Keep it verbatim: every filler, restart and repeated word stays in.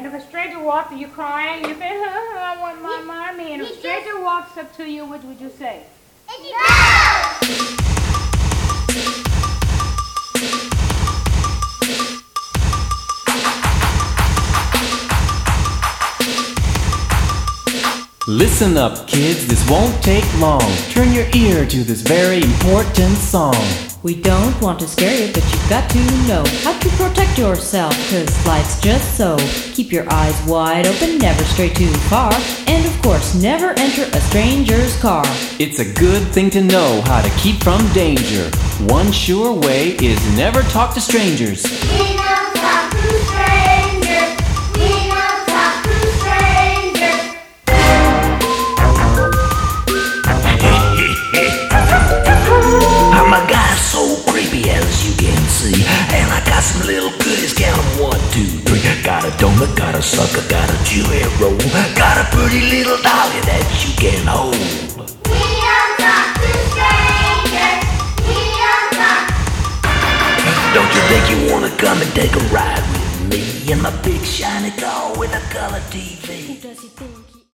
And if a stranger walks, you crying, you say, I want my mommy. And if a stranger walks up to you, what would you say? No! Listen up, kids, this won't take long. Turn your ear to this very important song. We don't want to scare you, but you've got to know how to protect yourself, cause life's just so. Keep your eyes wide open, never stray too far, and of course, never enter a stranger's car. It's a good thing to know how to keep from danger. One sure way is never talk to strangers. We don't talk to strangers. We don't talk to strangers. I'm a guy so creepy as you can see, and I got some little goodies, count 'em one, two, three. Got a donut, got a sucker, got a chewy roll, got a pretty little dolly that you can hold. We don't talk to strangers. We don't talk. Don't you think you wanna come and take a ride with me in my big shiny car with a color T V? Who does he think